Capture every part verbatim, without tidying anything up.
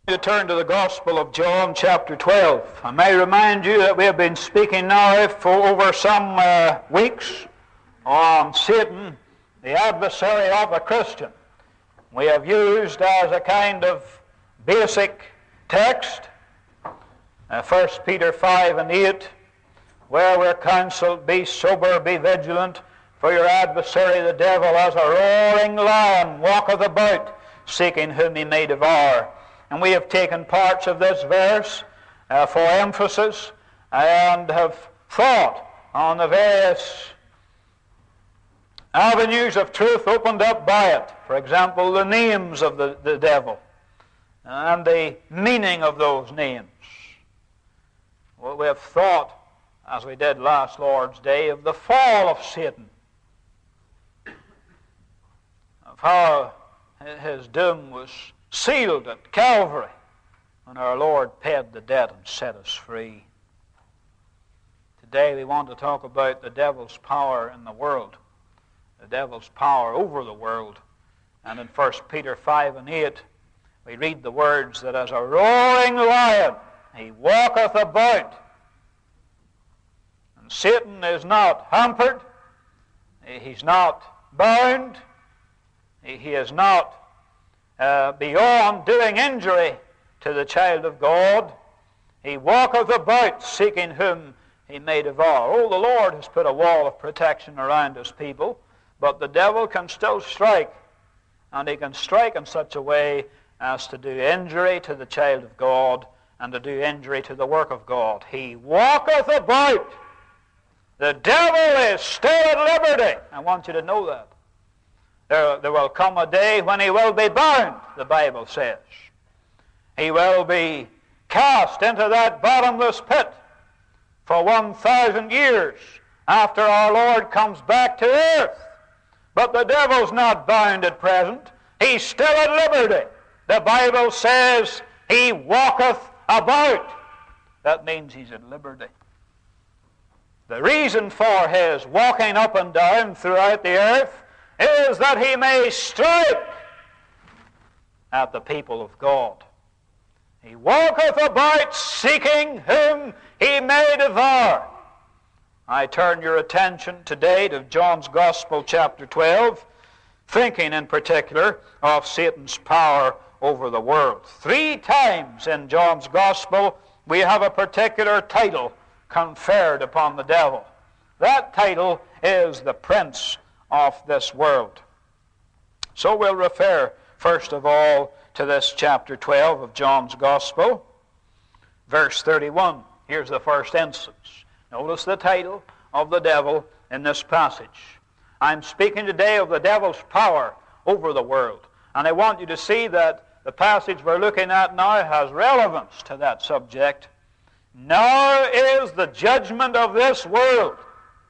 You turn to the Gospel of John, chapter twelve. I may remind you that we have been speaking now for over some uh, weeks on Satan, the adversary of the Christian. We have used as a kind of basic text uh, First Peter five and eight, where we're counseled, be sober, be vigilant, for your adversary the devil as a roaring lion walketh about, seeking whom he may devour. And we have taken parts of this verse uh, for emphasis and have thought on the various avenues of truth opened up by it. For example, the names of the, the devil and the meaning of those names. Well, we have thought, as we did last Lord's Day, of the fall of Satan, of how his doom was sealed at Calvary when our Lord paid the debt and set us free. Today we want to talk about the devil's power in the world, the devil's power over the world. And in First Peter five and eight we read the words that as a roaring lion he walketh about. And Satan is not hampered, he's not bound, he is not Uh, beyond doing injury to the child of God. He walketh about seeking whom he may devour. Oh, the Lord has put a wall of protection around his people, but the devil can still strike, and he can strike in such a way as to do injury to the child of God and to do injury to the work of God. He walketh about. The devil is still at liberty. I want you to know that. There, there will come a day when he will be bound, the Bible says. He will be cast into that bottomless pit for one thousand years after our Lord comes back to earth. But the devil's not bound at present. He's still at liberty. The Bible says he walketh about. That means he's at liberty. The reason for his walking up and down throughout the earth is that he may strike at the people of God. He walketh about seeking whom he may devour. I turn your attention today to John's Gospel, chapter twelve, thinking in particular of Satan's power over the world. Three times in John's Gospel we have a particular title conferred upon the devil. That title is the Prince of this world. So we'll refer first of all to this chapter twelve of John's Gospel, verse thirty-one. Here's the first instance. Notice the title of the devil in this passage. I'm speaking today of the devil's power over the world, and I want you to see that the passage we're looking at now has relevance to that subject. Now is the judgment of this world.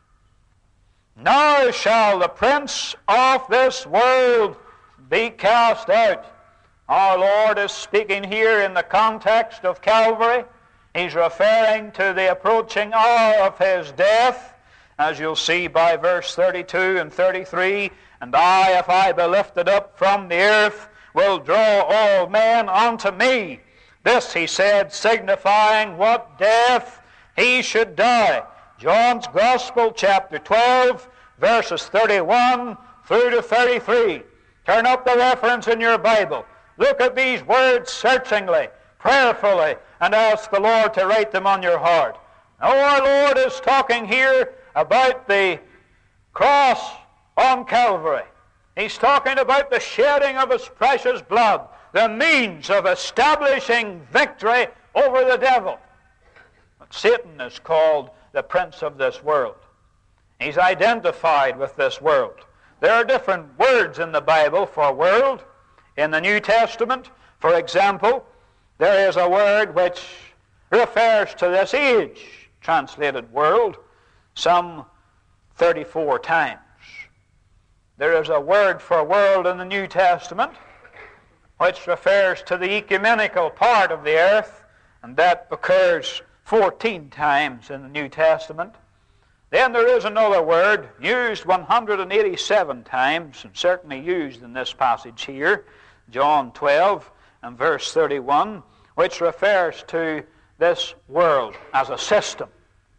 Now shall the prince of this world be cast out. Our Lord is speaking here in the context of Calvary. He's referring to the approaching hour of his death, as you'll see by verse thirty-two and thirty-three. And I, if I be lifted up from the earth, will draw all men unto me. This he said, signifying what death he should die. John's Gospel, chapter twelve, verses thirty-one through to thirty-three. Turn up the reference in your Bible. Look at these words searchingly, prayerfully, and ask the Lord to write them on your heart. Now our Lord is talking here about the cross on Calvary. He's talking about the shedding of his precious blood, the means of establishing victory over the devil. But Satan is called the prince of this world. He's identified with this world. There are different words in the Bible for world. In the New Testament, for example, there is a word which refers to this age, translated world, some thirty-four times. There is a word for world in the New Testament which refers to the ecumenical part of the earth, and that occurs fourteen times in the New Testament. Then there is another word used one hundred eighty-seven times, and certainly used in this passage here, John twelve, and verse thirty-one, which refers to this world as a system.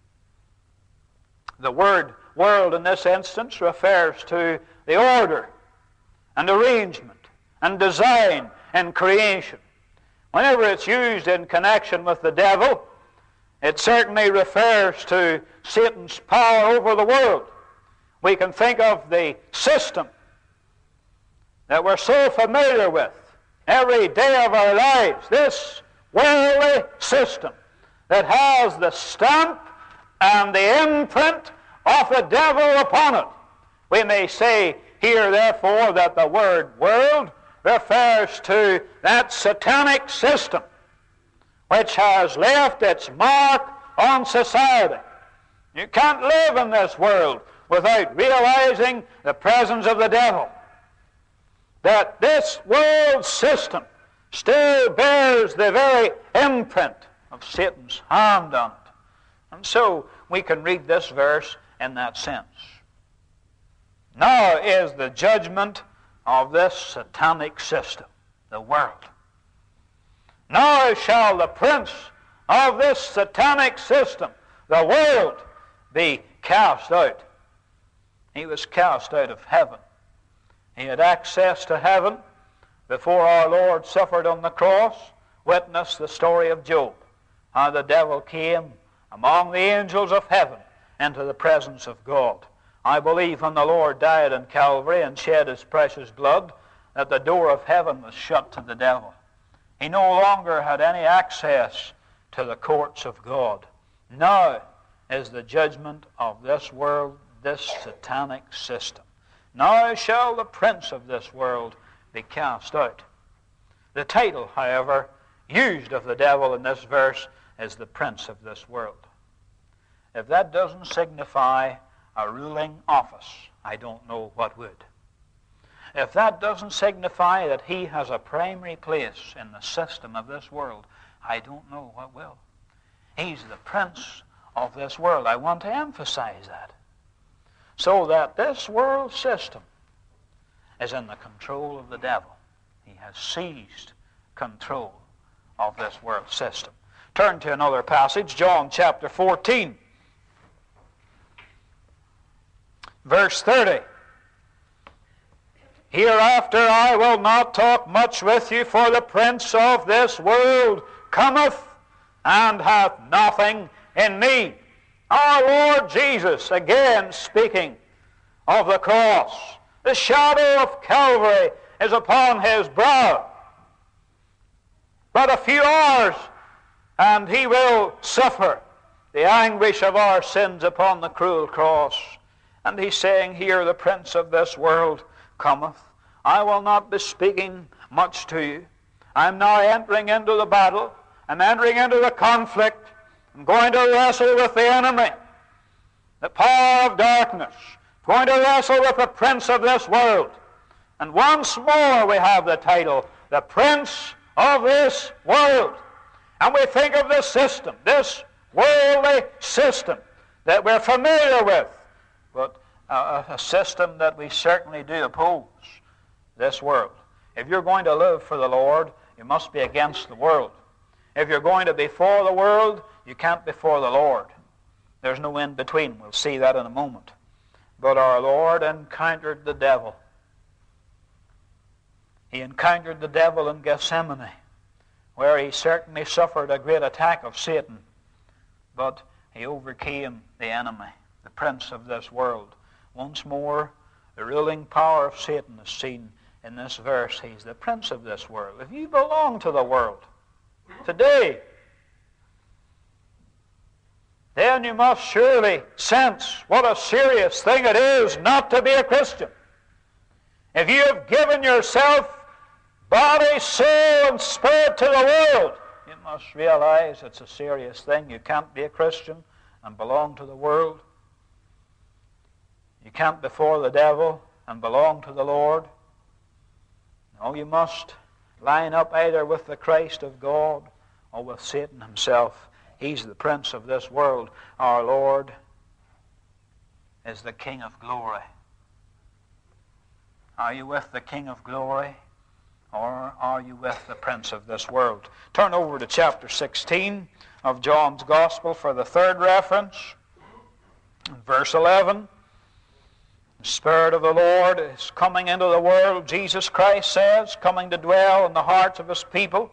The word world in this instance refers to the order and arrangement and design in creation. Whenever it's used in connection with the devil, it certainly refers to Satan's power over the world. We can think of the system that we're so familiar with every day of our lives, this worldly system that has the stamp and the imprint of the devil upon it. We may say here, therefore, that the word world refers to that satanic system which has left its mark on society. You can't live in this world without realizing the presence of the devil. That this world system still bears the very imprint of Satan's hand on it. And so we can read this verse in that sense. Now is the judgment of this satanic system, the world. Now shall the prince of this satanic system, the world, be cast out. He was cast out of heaven. He had access to heaven before our Lord suffered on the cross. Witness the story of Job, how the devil came among the angels of heaven into the presence of God. I believe when the Lord died on Calvary and shed his precious blood, that the door of heaven was shut to the devil. He no longer had any access to the courts of God. Now is the judgment of this world, this satanic system. Now shall the prince of this world be cast out. The title, however, used of the devil in this verse is the prince of this world. If that doesn't signify a ruling office, I don't know what would. If that doesn't signify that he has a primary place in the system of this world, I don't know what will. He's the prince of this world. I want to emphasize that. So that this world system is in the control of the devil. He has seized control of this world system. Turn to another passage, John chapter fourteen. Verse thirty. Hereafter I will not talk much with you, for the prince of this world cometh, and hath nothing in me. Our Lord Jesus, again speaking of the cross. The shadow of Calvary is upon his brow. But a few hours, and he will suffer the anguish of our sins upon the cruel cross. And he's saying here, the prince of this world cometh. I will not be speaking much to you. I'm now entering into the battle. I'm entering into the conflict. I'm going to wrestle with the enemy, the power of darkness. I'm going to wrestle with the prince of this world. And once more we have the title, the prince of this world. And we think of this system, this worldly system that we're familiar with, but a, a system that we certainly do oppose, this world. If you're going to live for the Lord, you must be against the world. If you're going to be for the world, you can't be for the Lord. There's no in between. We'll see that in a moment. But our Lord encountered the devil. He encountered the devil in Gethsemane, where he certainly suffered a great attack of Satan. But he overcame the enemy, the prince of this world. Once more, the ruling power of Satan is seen in this verse. He's the prince of this world. If you belong to the world today, then you must surely sense what a serious thing it is not to be a Christian. If you have given yourself body, soul, and spirit to the world, you must realize it's a serious thing. You can't be a Christian and belong to the world. You can't be for the devil and belong to the Lord. No, you must line up either with the Christ of God or with Satan himself. He's the prince of this world. Our Lord is the King of glory. Are you with the King of glory? or are you with the prince of this world? Turn over to chapter sixteen of John's Gospel for the third reference. In verse eleven, the Spirit of the Lord is coming into the world, Jesus Christ says, coming to dwell in the hearts of His people,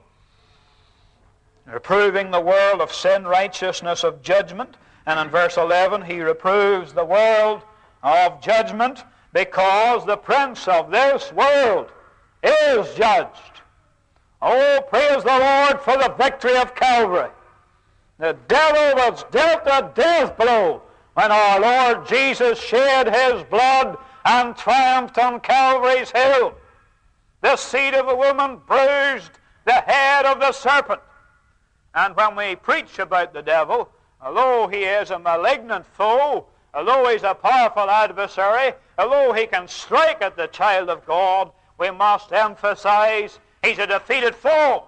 reproving the world of sin, righteousness, of judgment. And in verse eleven, He reproves the world of judgment because the prince of this world is judged. Oh, praise the Lord for the victory of Calvary. The devil was dealt a death blow when our Lord Jesus shed His blood and triumphed on Calvary's hill. The seed of a woman bruised the head of the serpent. And when we preach about the devil, although he is a malignant foe, although he's a powerful adversary, although he can strike at the child of God, we must emphasize he's a defeated foe.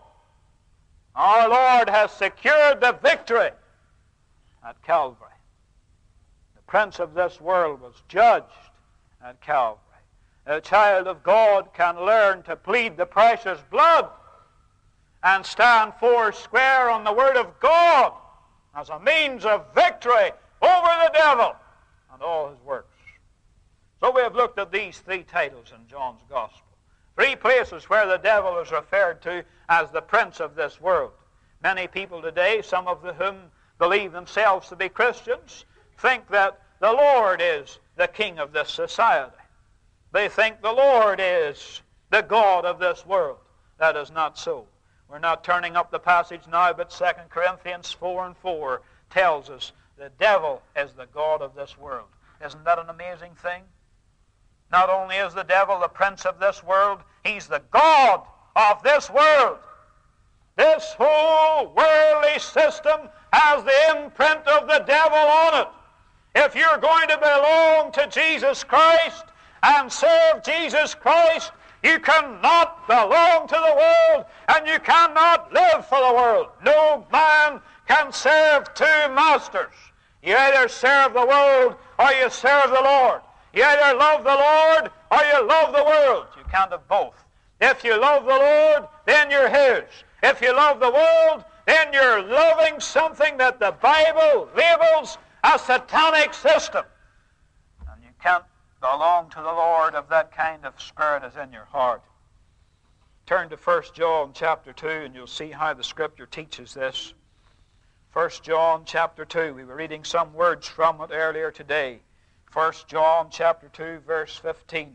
Our Lord has secured the victory at Calvary. The prince of this world was judged at Calvary. The child of God can learn to plead the precious blood and stand four square on the Word of God as a means of victory over the devil and all his works. So we have looked at these three titles in John's Gospel. Three places where the devil is referred to as the prince of this world. Many people today, some of whom believe themselves to be Christians, think that the Lord is the king of this society. They think the Lord is the God of this world. That is not so. We're not turning up the passage now, but Second Corinthians four and four tells us the devil is the God of this world. Isn't that an amazing thing? Not only is the devil the prince of this world, he's the God of this world. This whole worldly system has the imprint of the devil on it. If you're going to belong to Jesus Christ and serve Jesus Christ, you cannot belong to the world, and you cannot live for the world. No man can serve two masters. You either serve the world or you serve the Lord. You either love the Lord or you love the world. You can't have both. If you love the Lord, then you're His. If you love the world, then you're loving something that the Bible labels a satanic system. And you can't belong to the Lord if that kind of spirit is in your heart. Turn to First John chapter two and you'll see how the Scripture teaches this. First John chapter two. We were reading some words from it earlier today. First John chapter two, verse fifteen.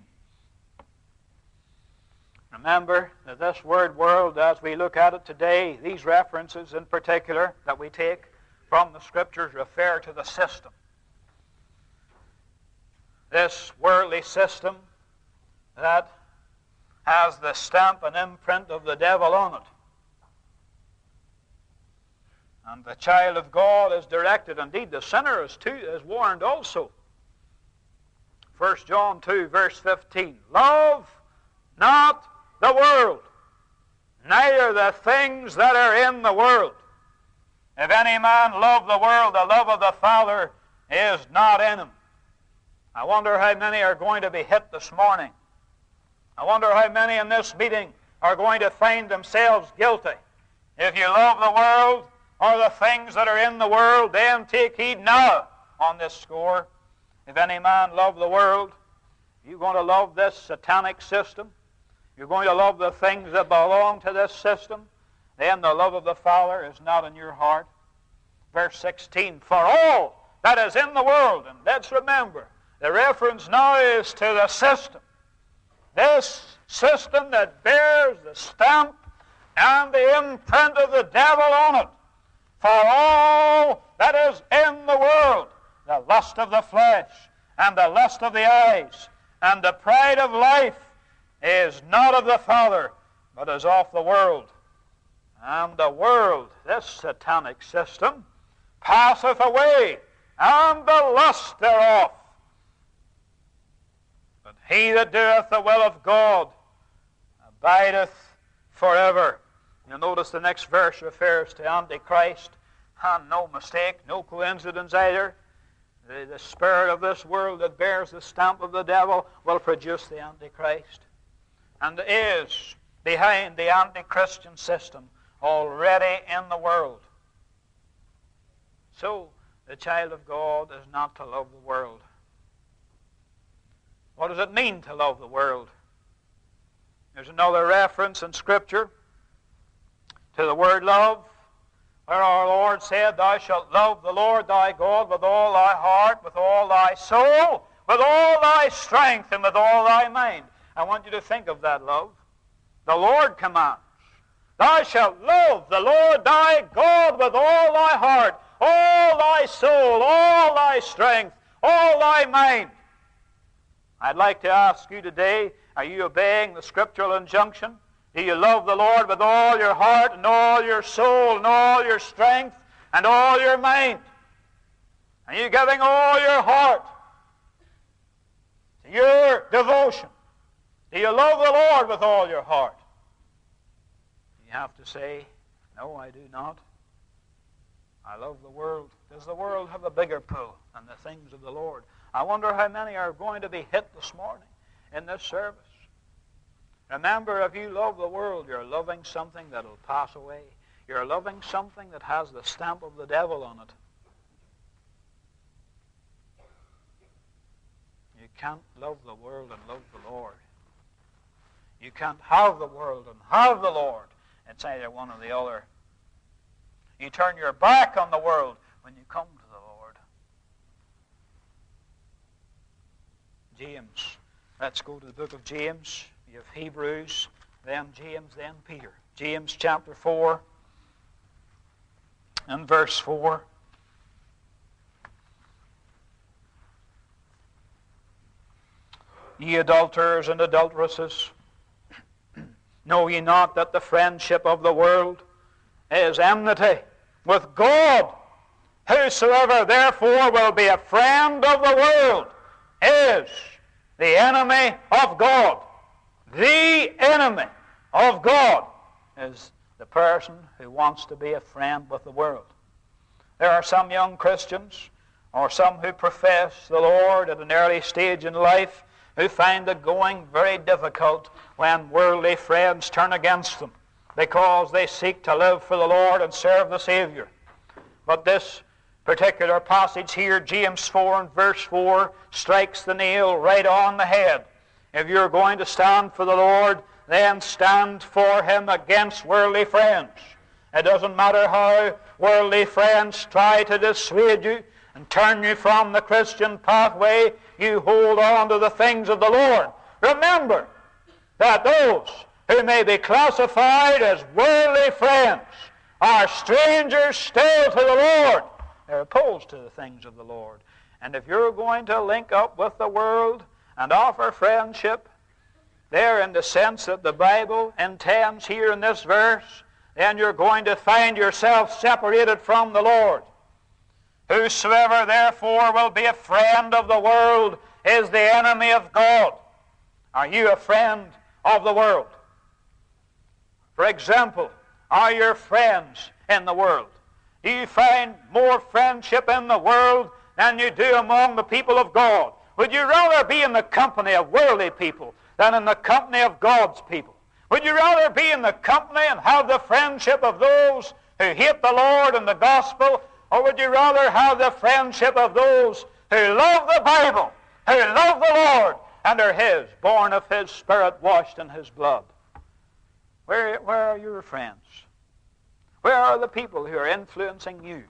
Remember that this word world, as we look at it today, these references in particular that we take from the Scriptures refer to the system. This worldly system that has the stamp and imprint of the devil on it. And the child of God is directed, indeed the sinner is, too, is warned also. First John two, verse fifteen. Love not the world, neither the things that are in the world. If any man love the world, the love of the Father is not in him. I wonder how many are going to be hit this morning. I wonder how many in this meeting are going to find themselves guilty. If you love the world or the things that are in the world, then take heed now on this score. If any man love the world, you're going to love this satanic system. You're going to love the things that belong to this system. Then the love of the Father is not in your heart. Verse sixteen, for all that is in the world, and let's remember, the reference now is to the system. This system that bears the stamp and the imprint of the devil on it. For all that is in the world, the lust of the flesh, and the lust of the eyes, and the pride of life, is not of the Father, but is of the world. And the world, this satanic system, passeth away, and the lust thereof. But he that doeth the will of God abideth forever. You'll notice the next verse refers to Antichrist, and no mistake, no coincidence either. The, the spirit of this world that bears the stamp of the devil will produce the Antichrist. And is behind the anti-Christian system already in the world. So, the child of God is not to love the world. What does it mean to love the world? There's another reference in Scripture to the word love, where our Lord said, Thou shalt love the Lord thy God with all thy heart, with all thy soul, with all thy strength, and with all thy mind. I want you to think of that love. The Lord commands, Thou shalt love the Lord thy God with all thy heart, all thy soul, all thy strength, all thy mind. I'd like to ask you today, are you obeying the scriptural injunction? Do you love the Lord with all your heart and all your soul and all your strength and all your mind? Are you giving all your heart to your devotion? Do you love the Lord with all your heart? You have to say, no, I do not. I love the world. Does the world have a bigger pull than the things of the Lord? I wonder how many are going to be hit this morning in this service. Remember, if you love the world, you're loving something that will pass away. You're loving something that has the stamp of the devil on it. You can't love the world and love the Lord. You can't have the world and have the Lord. It's either one or the other. You turn your back on the world when you come to the Lord. James. Let's go to the book of James. You have Hebrews, then James, then Peter. James chapter four and verse four. Ye adulterers and adulteresses, know ye not that the friendship of the world is enmity with God? Whosoever therefore will be a friend of the world is the enemy of God. The enemy of God is the person who wants to be a friend with the world. There are some young Christians, or some who profess the Lord at an early stage in life, who find it going very difficult when worldly friends turn against them, because they seek to live for the Lord and serve the Savior. But this particular passage here, James four and verse four, strikes the nail right on the head. If you're going to stand for the Lord, then stand for Him against worldly friends. It doesn't matter how worldly friends try to dissuade you and turn you from the Christian pathway, you hold on to the things of the Lord. Remember that those who may be classified as worldly friends are strangers still to the Lord. They're opposed to the things of the Lord. And if you're going to link up with the world and offer friendship there in the sense that the Bible intends here in this verse, then you're going to find yourself separated from the Lord. Whosoever therefore will be a friend of the world is the enemy of God. Are you a friend of the world? For example, are your friends in the world? Do you find more friendship in the world than you do among the people of God? Would you rather be in the company of worldly people than in the company of God's people? Would you rather be in the company and have the friendship of those who hate the Lord and the gospel, or would you rather have the friendship of those who love the Bible, who love the Lord, and are His, born of His Spirit, washed in His blood? Where, where are your friends? Where are the people who are influencing you?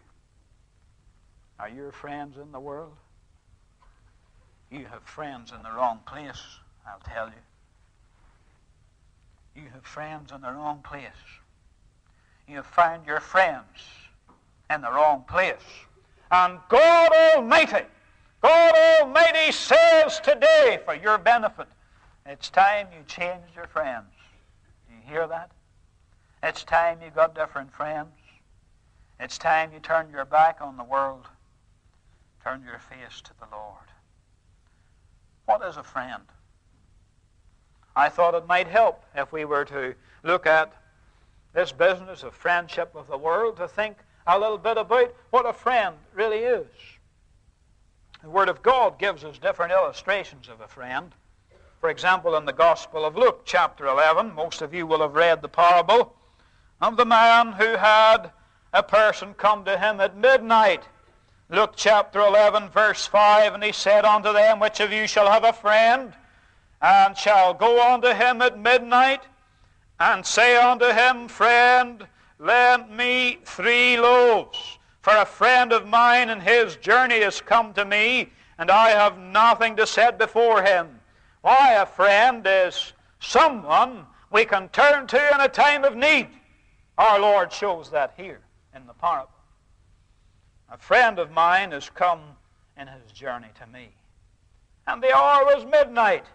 Are your friends in the world? You have friends in the wrong place, I'll tell you. You have friends in the wrong place. You have found your friends in the wrong place. And God Almighty, God Almighty says today, for your benefit, it's time you changed your friends. Do you hear that? It's time you got different friends. It's time you turned your back on the world. Turn your face to the Lord. What is a friend? I thought it might help if we were to look at this business of friendship with the world, to think a little bit about what a friend really is. The Word of God gives us different illustrations of a friend. For example, in the Gospel of Luke, chapter eleven, most of you will have read the parable of the man who had a person come to him at midnight. Luke chapter eleven, verse five, and he said unto them, which of you shall have a friend, and shall go unto him at midnight, and say unto him, Friend, lend me three loaves, for a friend of mine in his journey is come to me, and I have nothing to set before him. Why, a friend is someone we can turn to in a time of need. Our Lord shows that here in the parable. A friend of mine has come in his journey to me. And the hour was midnight,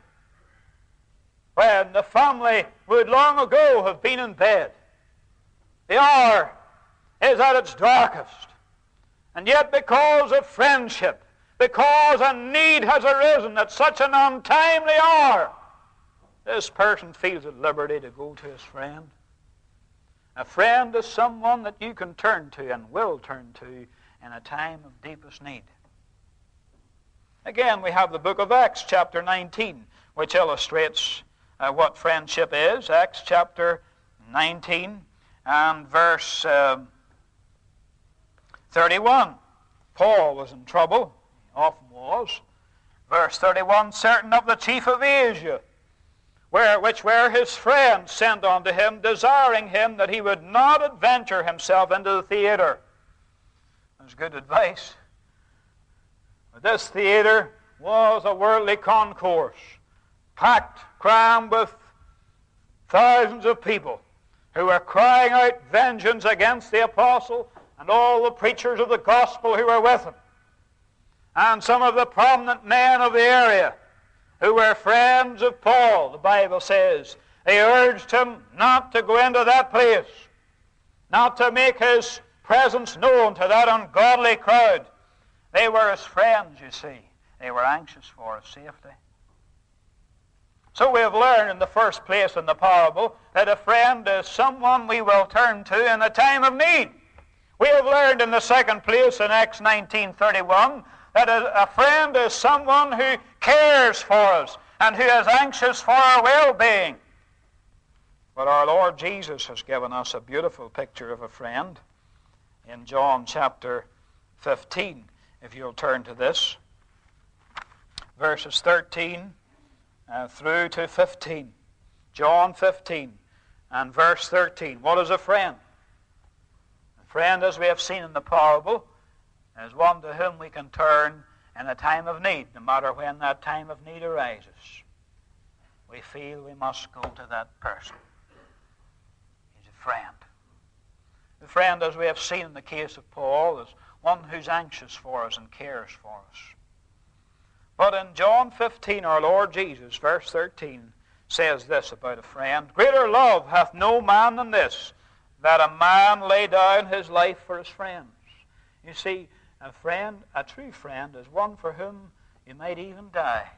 when the family would long ago have been in bed. The hour is at its darkest. And yet because of friendship, because a need has arisen at such an untimely hour, this person feels at liberty to go to his friend. A friend is someone that you can turn to and will turn to in a time of deepest need. Again, we have the book of Acts, chapter nineteen, which illustrates uh, what friendship is. Acts chapter nineteen and verse uh, thirty-one. Paul was in trouble. He often was. Verse thirty-one, certain of the chief of Asia, where, which were his friends, sent unto him, desiring him that he would not adventure himself into the theater. That's good advice. But this theater was a worldly concourse, packed, crammed with thousands of people who were crying out vengeance against the apostle and all the preachers of the gospel who were with him. And some of the prominent men of the area who were friends of Paul, the Bible says, they urged him not to go into that place, not to make his presence known to that ungodly crowd. They were his friends, you see. They were anxious for his safety. So we have learned in the first place in the parable that a friend is someone we will turn to in a time of need. We have learned in the second place in Acts nineteen thirty-one that a friend is someone who cares for us and who is anxious for our well-being. But our Lord Jesus has given us a beautiful picture of a friend in John chapter fifteen. If you'll turn to this, verses thirteen uh, through to fifteen. John fifteen and verse thirteen. What is a friend? A friend, as we have seen in the parable, is one to whom we can turn in a time of need, no matter when that time of need arises. We feel we must go to that person. He's a friend. The friend, as we have seen in the case of Paul, is one who's anxious for us and cares for us. But in John fifteen, our Lord Jesus, verse thirteen, says this about a friend. Greater love hath no man than this, that a man lay down his life for his friends. You see, a friend, a true friend, is one for whom you might even die.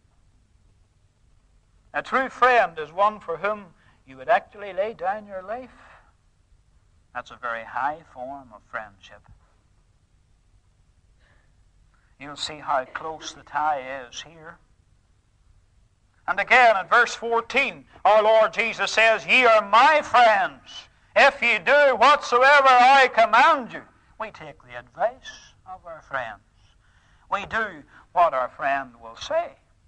A true friend is one for whom you would actually lay down your life. That's a very high form of friendship. You'll see how close the tie is here. And again in verse fourteen, our Lord Jesus says, Ye are my friends, if ye do whatsoever I command you. We take the advice of our friends. We do what our friend will say.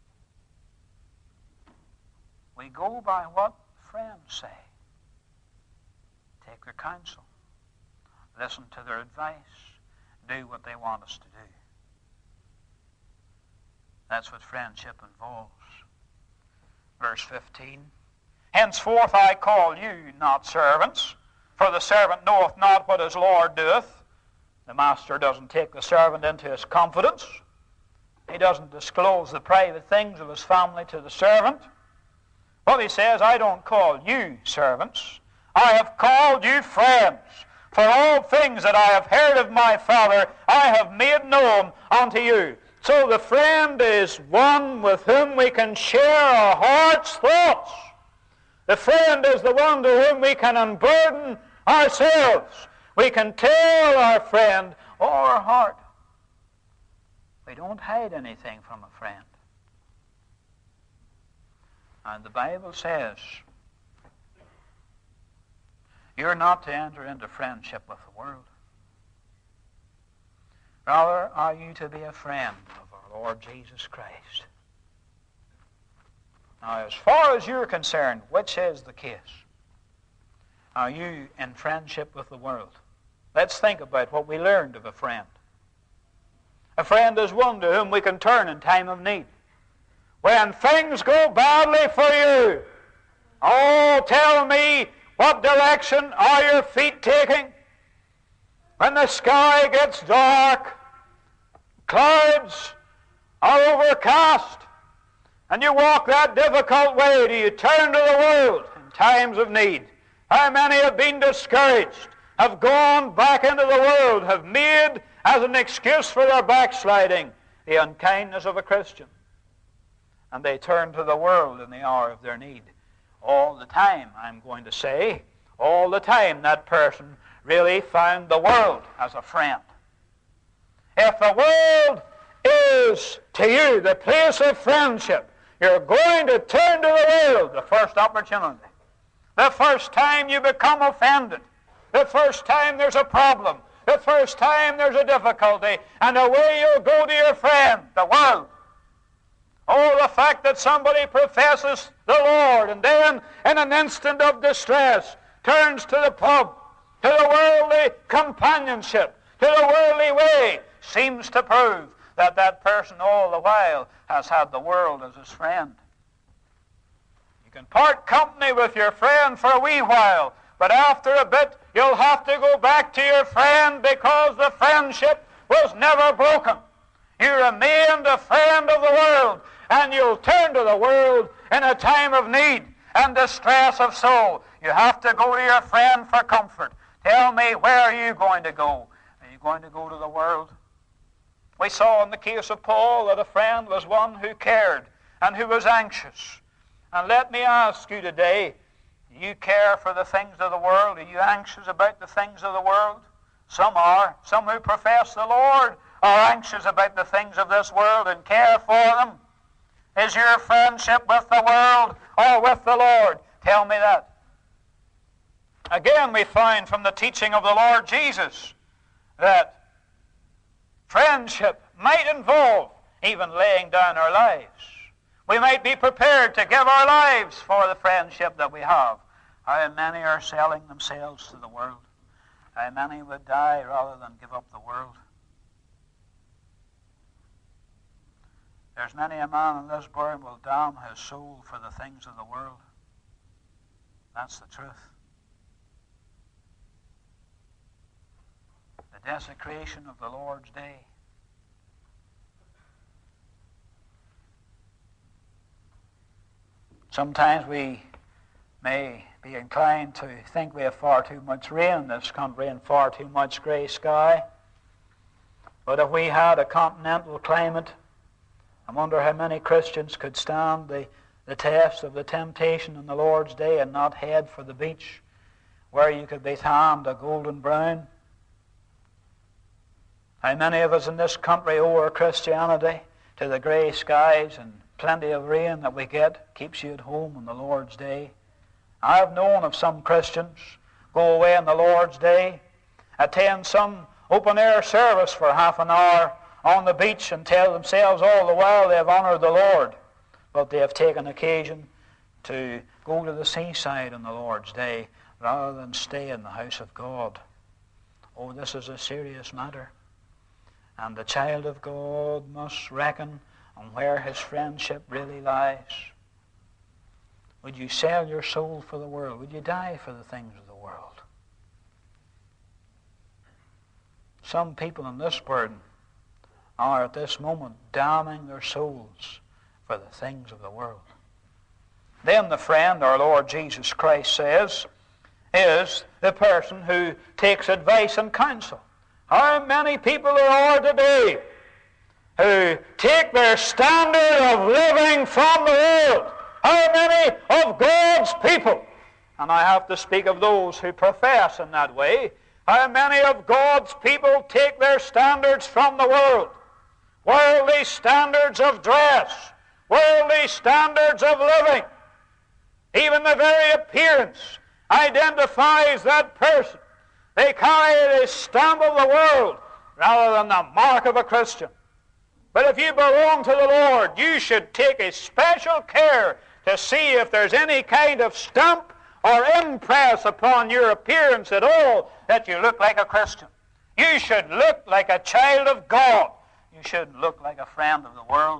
We go by what friends say. Take their counsel. Listen to their advice. Do what they want us to do. That's what friendship involves. Verse fifteen. Henceforth I call you not servants, for the servant knoweth not what his Lord doeth. The master doesn't take the servant into his confidence. He doesn't disclose the private things of his family to the servant. But he says, I don't call you servants. I have called you friends. For all things that I have heard of my Father, I have made known unto you. So the friend is one with whom we can share our heart's thoughts. The friend is the one to whom we can unburden ourselves. We can tell our friend our heart. We don't hide anything from a friend. And the Bible says, you're not to enter into friendship with the world. Rather, are you to be a friend of our Lord Jesus Christ? Now, as far as you're concerned, which is the case? Are you in friendship with the world? Let's think about what we learned of a friend. A friend is one to whom we can turn in time of need. When things go badly for you, oh, tell me, what direction are your feet taking? When the sky gets dark, clouds are overcast, and you walk that difficult way, do you turn to the world in times of need? How many have been discouraged, have gone back into the world, have made as an excuse for their backsliding the unkindness of a Christian? And they turn to the world in the hour of their need. All the time, I'm going to say, all the time that person really found the world as a friend. If the world is to you the place of friendship, you're going to turn to the world the first opportunity. The first time you become offended, the first time there's a problem, the first time there's a difficulty, and away you'll go to your friend, the world. Oh, the fact that somebody professes the Lord and then, in an instant of distress, turns to the pub, to the worldly companionship, to the worldly way, seems to prove that that person all the while has had the world as his friend. You can part company with your friend for a wee while, but after a bit you'll have to go back to your friend because the friendship was never broken. You remained a friend of the world, and you'll turn to the world in a time of need and distress of soul. You have to go to your friend for comfort. Tell me, where are you going to go? Are you going to go to the world? We saw in the case of Paul that a friend was one who cared and who was anxious. And let me ask you today, do you care for the things of the world? Are you anxious about the things of the world? Some are. Some who profess the Lord are anxious about the things of this world and care for them. Is your friendship with the world or with the Lord? Tell me that. Again, we find from the teaching of the Lord Jesus that friendship might involve even laying down our lives. We might be prepared to give our lives for the friendship that we have. How many are selling themselves to the world? How many would die rather than give up the world? There's many a man in this world will damn his soul for the things of the world. That's the truth. The desecration of the Lord's day. Sometimes we may be inclined to think we have far too much rain in this country and far too much grey sky. But if we had a continental climate, I wonder how many Christians could stand the, the test of the temptation in the Lord's day and not head for the beach where you could be tanned a golden brown. How many of us in this country owe our Christianity to the grey skies and plenty of rain that we get keeps you at home on the Lord's day? I have known of some Christians go away on the Lord's day, attend some open-air service for half an hour on the beach and tell themselves all the while they have honored the Lord, but they have taken occasion to go to the seaside on the Lord's day rather than stay in the house of God. Oh, this is a serious matter, and the child of God must reckon on where his friendship really lies. Would you sell your soul for the world? Would you die for the things of the world? Some people in this burden are at this moment damning their souls for the things of the world. Then the friend, our Lord Jesus Christ says, is the person who takes advice and counsel. How many people there are today who take their standard of living from the world? How many of God's people, and I have to speak of those who profess in that way, how many of God's people take their standards from the world? Worldly standards of dress, worldly standards of living, Even the very appearance identifies that person. They carry the stamp of the world rather than the mark of a Christian. But if you belong to the Lord, you should take a special care to see if there's any kind of stamp or impress upon your appearance at all that you look like a Christian. You should look like a child of God. You shouldn't look like a friend of the world.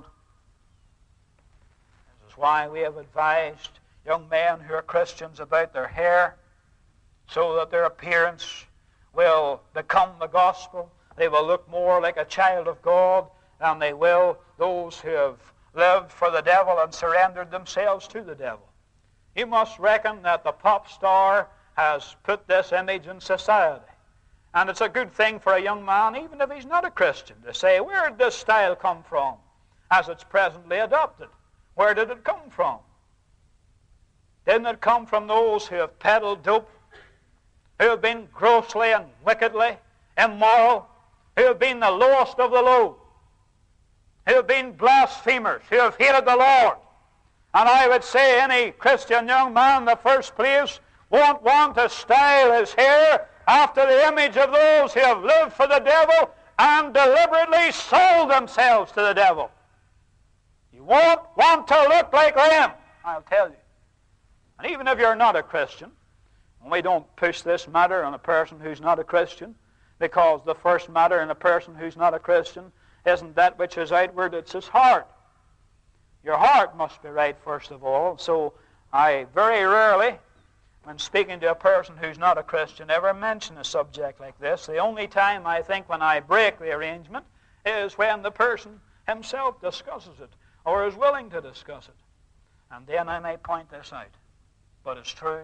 This is why we have advised young men who are Christians about their hair, so that their appearance will become the gospel. They will look more like a child of God than they will those who have lived for the devil and surrendered themselves to the devil. You must reckon that the pop star has put this image in society. And it's a good thing for a young man, even if he's not a Christian, to say, where did this style come from as it's presently adopted? Where did it come from? Didn't it come from those who have peddled dope, who have been grossly and wickedly immoral, who have been the lowest of the low, who have been blasphemers, who have hated the Lord? And I would say any Christian young man in the first place won't want to style his hair after the image of those who have lived for the devil and deliberately sold themselves to the devil. You won't want to look like them, I'll tell you. And even if you're not a Christian, and we don't push this matter on a person who's not a Christian, because the first matter in a person who's not a Christian isn't that which is outward, it's his heart. Your heart must be right first of all. So I very rarely, when speaking to a person who's not a Christian, ever mention a subject like this. The only time I think when I break the arrangement is when the person himself discusses it or is willing to discuss it. And then I may point this out. But it's true.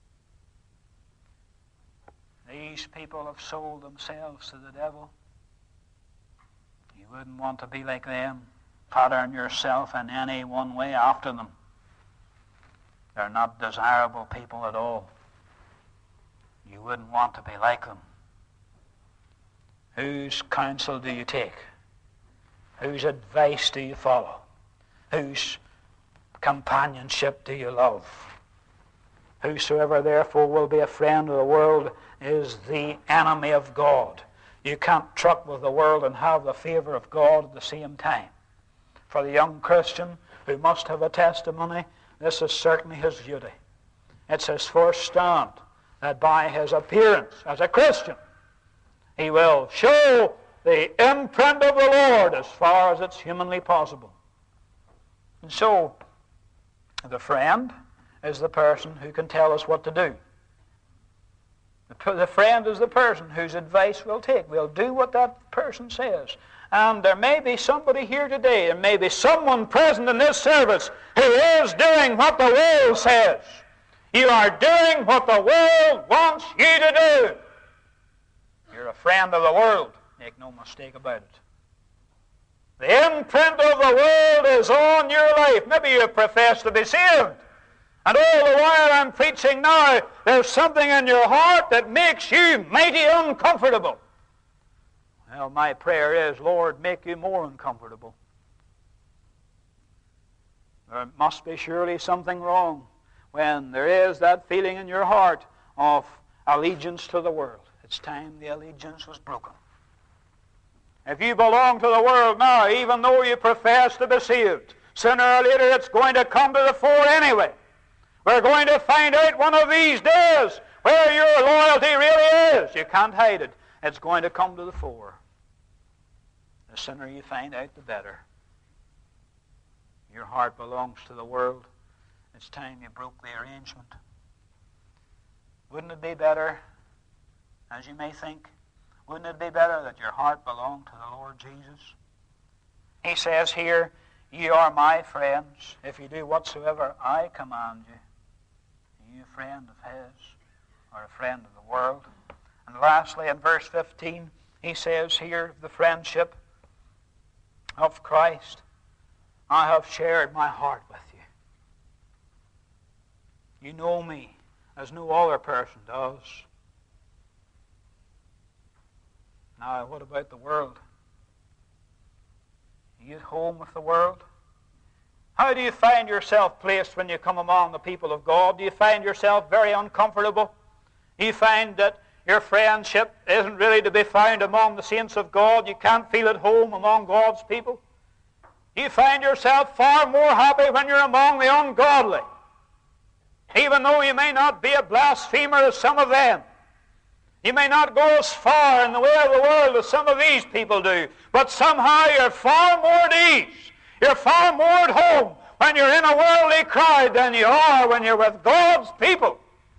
These people have sold themselves to the devil. You wouldn't want to be like them. Pattern yourself in any one way after them. They're not desirable people at all. You wouldn't want to be like them. Whose counsel do you take? Whose advice do you follow? Whose companionship do you love? Whosoever therefore will be a friend of the world is the enemy of God. You can't truck with the world and have the favor of God at the same time. For the young Christian who must have a testimony, this is certainly his duty. It's his first stand, that by his appearance as a Christian, he will show the imprint of the Lord as far as it's humanly possible. And so, the friend is the person who can tell us what to do. The, the friend is the person whose advice we'll take. We'll do what that person says. And there may be somebody here today, there may be someone present in this service who is doing what the world says. You are doing what the world wants you to do. You're a friend of the world. Make no mistake about it. The imprint of the world is on your life. Maybe you profess to be saved. And all the while I'm preaching now, there's something in your heart that makes you mighty uncomfortable. Well, my prayer is, Lord, make you more uncomfortable. There must be surely something wrong when there is that feeling in your heart of allegiance to the world. It's time the allegiance was broken. If you belong to the world now, even though you profess to be saved, sooner or later it's going to come to the fore anyway. We're going to find out one of these days where your loyalty really is. You can't hide it. It's going to come to the fore. The sooner you find out, the better. Your heart belongs to the world. It's time you broke the arrangement. Wouldn't it be better, as you may think, wouldn't it be better that your heart belonged to the Lord Jesus? He says here, ye are my friends, if you do whatsoever I command you. Are you a friend of his, or a friend of the world? And lastly, in verse fifteen, he says here, the friendship of Christ, I have shared my heart with you. You know me as no other person does. Now, what about the world? Are you at home with the world? How do you find yourself placed when you come among the people of God? Do you find yourself very uncomfortable? Do you find that your friendship isn't really to be found among the saints of God? You can't feel at home among God's people? Do you find yourself far more happy when you're among the ungodly? Even though you may not be a blasphemer as some of them. You may not go as far in the way of the world as some of these people do. But somehow you're far more at ease. You're far more at home when you're in a worldly crowd than you are when you're with God's people.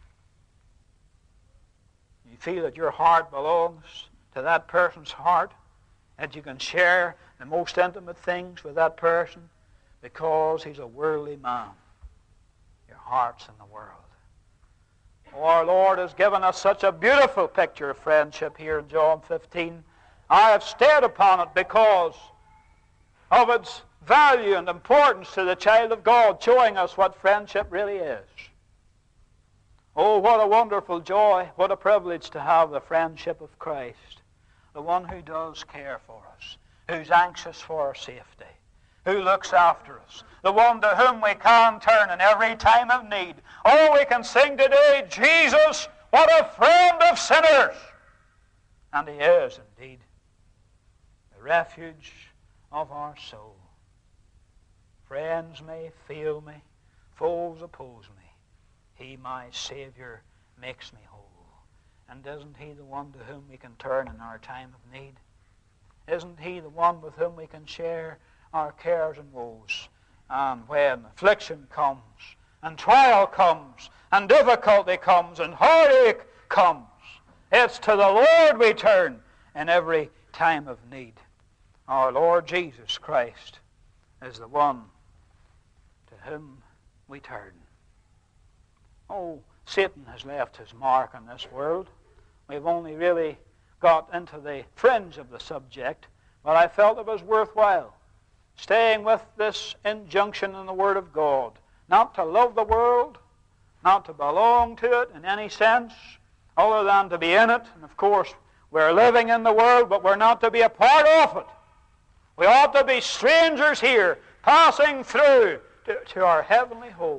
You feel that your heart belongs to that person's heart, that you can share the most intimate things with that person because he's a worldly man. Your heart's in the world. Oh, our Lord has given us such a beautiful picture of friendship here in John fifteen. I have stayed upon it because of its value and importance to the child of God, showing us what friendship really is. Oh, what a wonderful joy, what a privilege to have the friendship of Christ, the one who does care for us, who's anxious for our safety, who looks after us, the one to whom we can turn in every time of need. Oh, we can sing today, Jesus, what a friend of sinners! And he is indeed the refuge of our soul. Friends may fail me, foes oppose me. He, my Savior, makes me whole. And isn't he the one to whom we can turn in our time of need? Isn't he the one with whom we can share our cares and woes? And when affliction comes, and trial comes, and difficulty comes, and heartache comes, it's to the Lord we turn in every time of need. Our Lord Jesus Christ is the one to whom we turn. Oh, Satan has left his mark on this world. We've only really got into the fringe of the subject, but I felt it was worthwhile staying with this injunction in the Word of God, not to love the world, not to belong to it in any sense, other than to be in it. And of course, we're living in the world, but we're not to be a part of it. We ought to be strangers here, passing through to, to our heavenly home.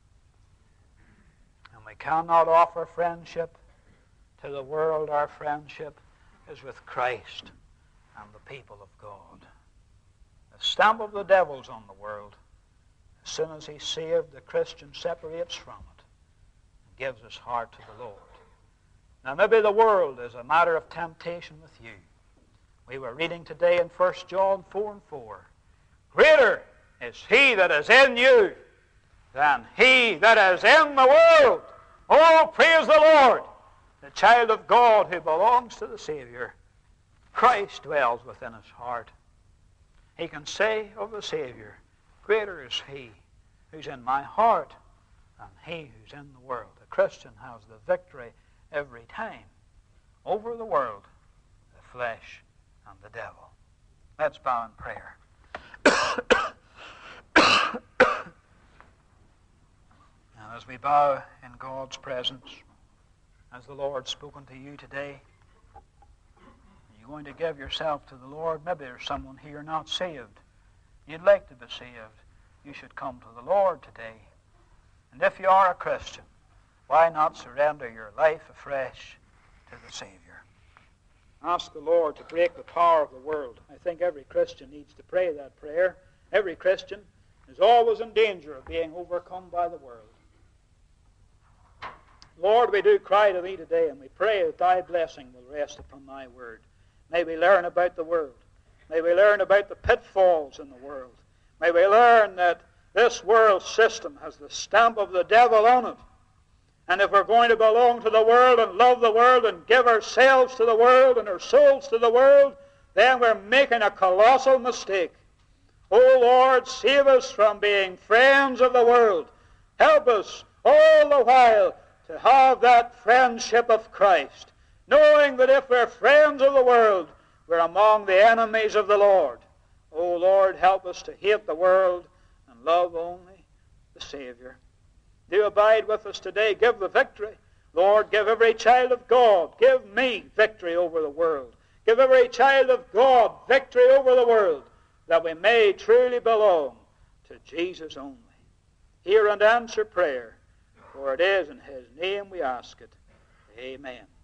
And we cannot offer friendship to the world. Our friendship is with Christ and the people of God. The stamp of the devil's on the world. As soon as he's saved, the Christian separates from it and gives his heart to the Lord. Now maybe the world is a matter of temptation with you. We were reading today in First John four and four. Greater is he that is in you than he that is in the world. Oh, praise the Lord! The child of God who belongs to the Savior, Christ dwells within his heart. He can say of the Savior, greater is he who's in my heart than he who's in the world. The Christian has the victory every time over the world, the flesh, and the devil. Let's bow in prayer. And as we bow in God's presence, as the Lord's spoken to you today, you're going to give yourself to the Lord. Maybe there's someone here not saved. You'd like to be saved. You should come to the Lord today. And if you are a Christian, why not surrender your life afresh to the Savior? Ask the Lord to break the power of the world. I think every Christian needs to pray that prayer. Every Christian is always in danger of being overcome by the world. Lord, we do cry to Thee today, and we pray that Thy blessing will rest upon Thy word. May we learn about the world. May we learn about the pitfalls in the world. May we learn that this world system has the stamp of the devil on it. And if we're going to belong to the world and love the world and give ourselves to the world and our souls to the world, then we're making a colossal mistake. Oh Lord, save us from being friends of the world. Help us all the while to have that friendship of Christ, knowing that if we're friends of the world, we're among the enemies of the Lord. Oh Lord, help us to hate the world and love only the Savior. Do abide with us today. Give the victory. Lord, give every child of God, give me victory over the world. Give every child of God victory over the world, that we may truly belong to Jesus only. Hear and answer prayer, for it is in His name we ask it. Amen.